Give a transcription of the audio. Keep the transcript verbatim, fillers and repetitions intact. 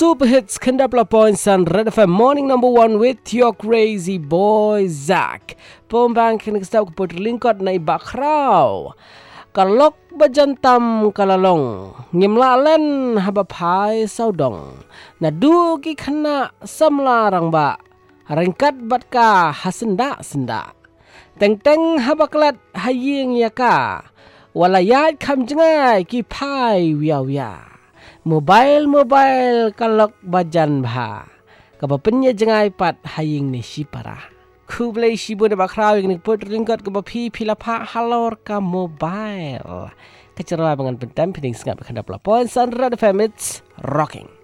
Super Hits Kendapla Points and Red F M Morning Number One with your crazy boy Zach. Pombang kini kita ke putar lingkot na iba kraw. Kalok bajantam kalalong ngimlalen habapai saudong. Nadu ki kena samlarang ba. Ringkat batka hasenda senda. Teng-teng habaklat haying yaka. Walayat kam jengai ki pai wiya-wiya. Mobile mobile kalok bajan bha. Kapapenya jengai pat haying ni sipara. Kublai sibu na bakraw yang niput ringkat kapapi pilapa halor ka mobile. Keceroa dengan pentam pining sengap khandap lapon Sandra the Famits rocking.